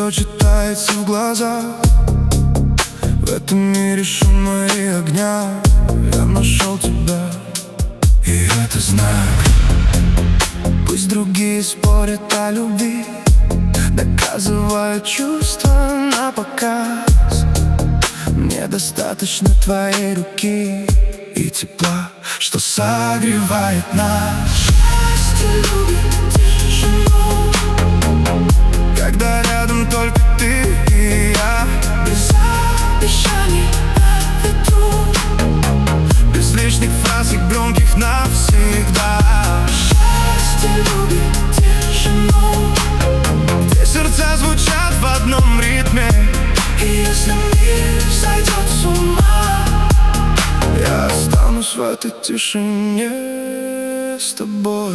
все читается в глазах. В этом мире шума и огня я нашел тебя, и это знак. Пусть другие спорят о любви, доказывают чувства на показ. Мне достаточно твоей руки и тепла, что согревает нас. Счастье любит тишину, когда рядом только ты и я. Без обещаний на ветру, без лишних фраз и громких навсегда. Счастье любит тишину, где сердца звучат в одном ритме. И если мир сойдет с ума, я останусь в этой тишине с тобой.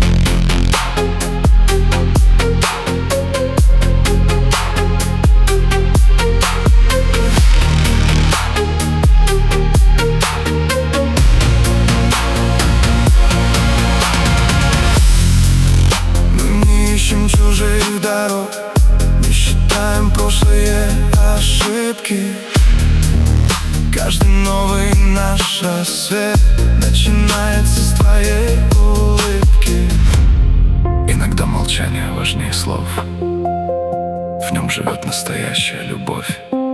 Мы не ищем чужих дорог, не считаем прошлые ошибки. Каждый новый наш рассвет начинается с твоей улыбки. Иногда молчание важнее слов, в нем живет настоящая любовь.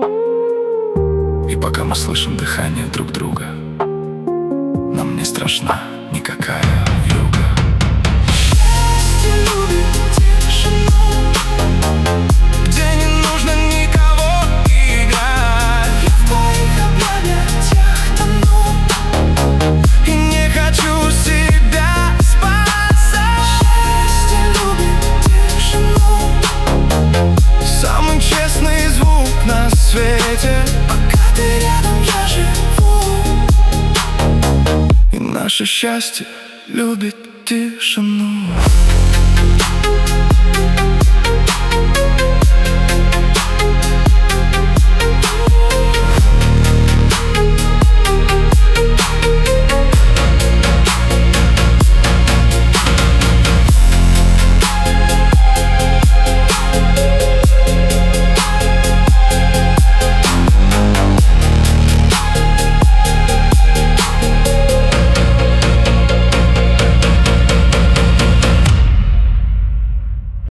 И пока мы слышим дыхание друг друга, нам не страшна никакая вьюга. Счастье любит тишину, где не нужно никого играть. Я в твоих объятиях тону и не хочу себя спасать. Счастье любит тишину, самый честный звук на свете. Пока ты рядом, я живу, и наше счастье любит тишину.